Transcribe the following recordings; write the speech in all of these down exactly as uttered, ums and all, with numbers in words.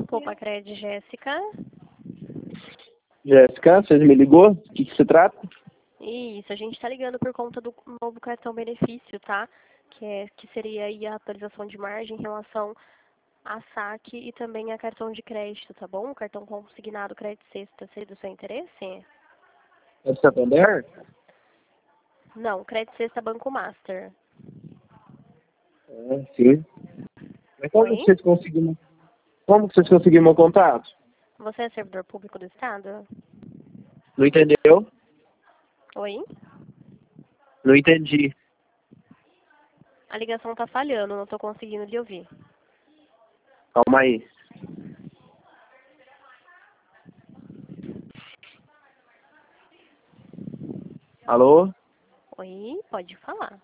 Poupa-Cred, Jéssica. Jéssica, você me ligou? O que, que se trata? Isso, a gente está ligando por conta do novo cartão benefício, tá? Que, é, que seria aí a atualização de margem em relação a saque e também a cartão de crédito, tá bom? O cartão consignado crédito sexta, seria do seu interesse? É do Santander? Não, crédito sexta Banco Master. É, sim. Mas como Oi? que vocês conseguiram? Como que vocês conseguiram meu contato? Você é servidor público do Estado? Não entendeu? Oi? Não entendi. A ligação tá falhando, não tô conseguindo lhe ouvir. Calma aí. Alô? Oi, pode falar.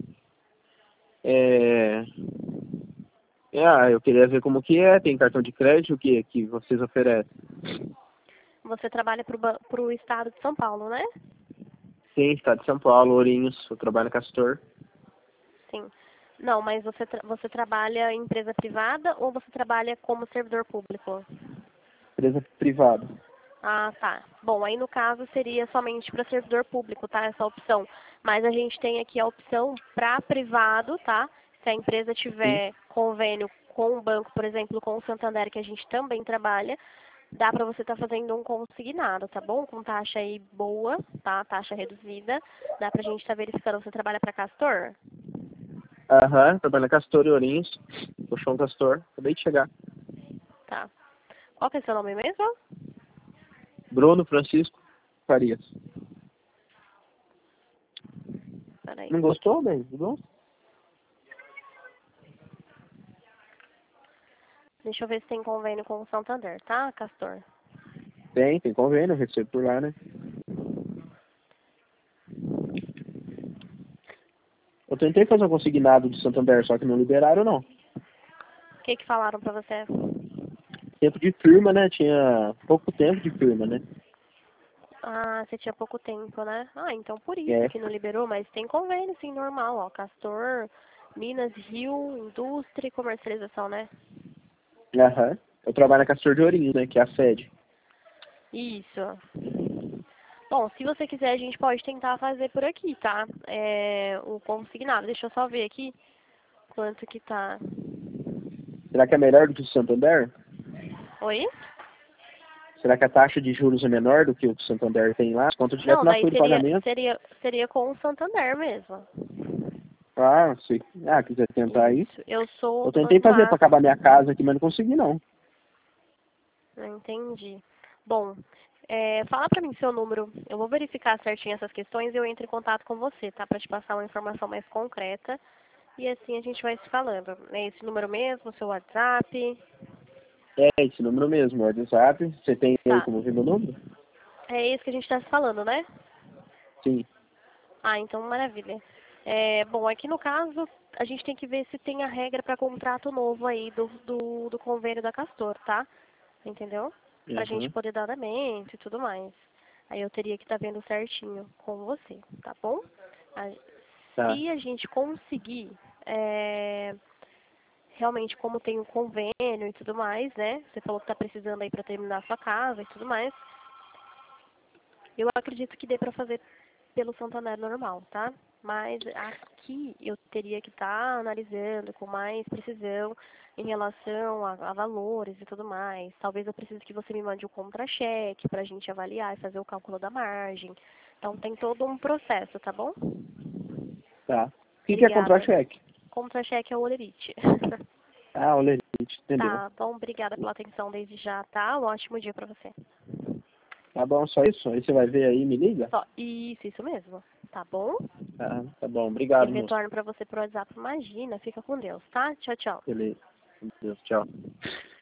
É... é... Ah, eu queria ver como que é. Tem cartão de crédito, o que que vocês oferecem? Você trabalha pro, ba- pro Estado de São Paulo, né? Sim, estado de São Paulo, Ourinhos. Eu trabalho na Castor. Sim. Não, mas você, tra você trabalha em empresa privada ou você trabalha como servidor público? Empresa privada. Ah, tá. Bom, aí no caso seria somente para servidor público, tá? Essa opção. Mas a gente tem aqui a opção para privado, tá? Se a empresa Sim. tiver convênio com o banco, por exemplo, com o Santander, que a gente também trabalha, dá para você estar fazendo um consignado, tá bom? Com taxa aí boa, tá? Taxa reduzida. Dá pra gente estar verificando. Você trabalha para Castor? Aham, trabalho na Castor e Ourinhos. Puxão Castor. Acabei de chegar. Tá. Qual que é seu nome mesmo? Bruno Francisco Farias. Peraí. Não gostou, bem? Não gostou? Deixa eu ver se tem convênio com o Santander, tá, Castor? Tem, tem convênio, eu recebo por lá, né? Eu tentei fazer um consignado de Santander, só que não liberaram, não. O que que falaram pra você? Tempo de firma, né? Tinha pouco tempo de firma, né? Ah, você tinha pouco tempo, né? Ah, então por isso É. que não liberou, mas tem convênio, sim, normal, ó. Castor, Minas, Rio, indústria e comercialização, né? Aham. Eu trabalho na Castor de Ourinho, né? Que é a sede. Isso. Bom, se você quiser, a gente pode tentar fazer por aqui, tá? É, o consignado. Deixa eu só ver aqui quanto que tá. Será que é melhor do que o Santander? Oi? Será que a taxa de juros é menor do que o que o Santander tem lá? Conta direto Não, na daí folha de seria, pagamento. seria, seria com o Santander mesmo. Ah, se ah, quiser tentar aí. Isso. Eu sou Eu do tentei Banco fazer para Master. acabar minha casa aqui, mas não consegui, não. Não entendi. Bom, é, fala pra mim seu número. Eu vou verificar certinho essas questões e eu entro em contato com você, tá? Pra te passar uma informação mais concreta. E assim a gente vai se falando. É esse número mesmo, seu WhatsApp? É esse número mesmo, o WhatsApp. Você tem aí Tá. como ver meu número? É esse que a gente tá se falando, né? Sim. Ah, então maravilha. É, bom, aqui no caso, a gente tem que ver se tem a regra para contrato novo aí do, do, do convênio da Castor, tá? Entendeu? Pra gente Uhum. poder dar andamento e tudo mais. Aí eu teria que estar vendo certinho com você, tá bom? A- Tá. Se a gente conseguir, é, realmente como tem o convênio e tudo mais, né? Você falou que tá precisando aí para terminar a sua casa e tudo mais. Eu acredito que dê para fazer pelo Santander normal, tá? Mas aqui eu teria que estar analisando com mais precisão em relação a, a valores e tudo mais. Talvez eu precise que você me mande o contra-cheque para a gente avaliar e fazer o cálculo da margem. Então tem todo um processo, tá bom? Tá. O que, que é Obrigada. contra-cheque? Contra-cheque é o Olerite. Ah, o Lerite, entendeu? Tá bom, obrigada pela atenção desde já, tá? Um ótimo dia para você. Tá bom, só isso? Aí você vai ver aí e me liga? Só, isso, isso mesmo. Tá bom? Tá, tá bom. Eu Obrigado, moço. retorno para você por WhatsApp. Imagina, fica com Deus, tá? Tchau, tchau. Beleza. Meu Deus, tchau.